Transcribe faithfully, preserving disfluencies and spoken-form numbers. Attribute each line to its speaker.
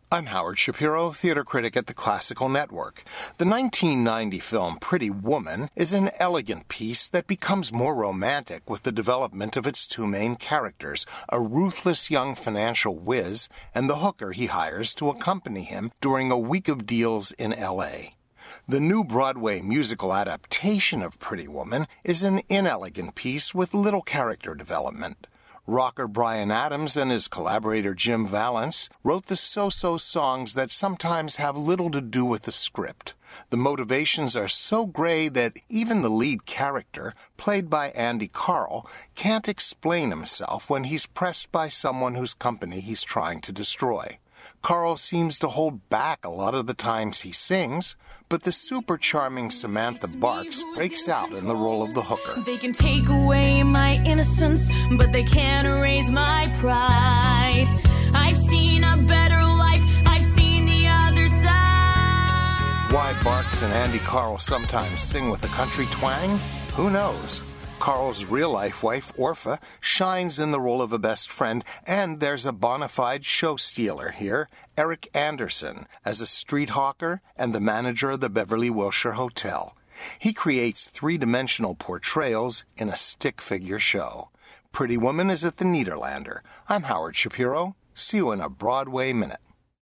Speaker 1: I'm Howard Shapiro, theater critic at the Classical Network. The nineteen ninety film Pretty Woman is an elegant piece that becomes more romantic with the development of its two main characters, a ruthless young financial whiz and the hooker he hires to accompany him during a week of deals in L A. The new Broadway musical adaptation of Pretty Woman is an inelegant piece with little character development. Rocker Bryan Adams and his collaborator Jim Vallance wrote the so-so songs that sometimes have little to do with the script. The motivations are so gray that even the lead character, played by Andy Karl, can't explain himself when he's pressed by someone whose company he's trying to destroy. Karl seems to hold back a lot of the times he sings, but the super charming Samantha Barks breaks out in the role of the hooker.
Speaker 2: They can take away my innocence, but they can't erase my pride. I've seen a better life, I've seen the other side.
Speaker 1: Why Barks and Andy Karl sometimes sing with a country twang? Who knows? Karl's real-life wife, Orpha, shines in the role of a best friend, and there's a bona fide show stealer here, Eric Anderson, as a street hawker and the manager of the Beverly Wilshire Hotel. He creates three-dimensional portrayals in a stick-figure show. Pretty Woman is at the Nederlander. I'm Howard Shapiro. See you in a Broadway Minute.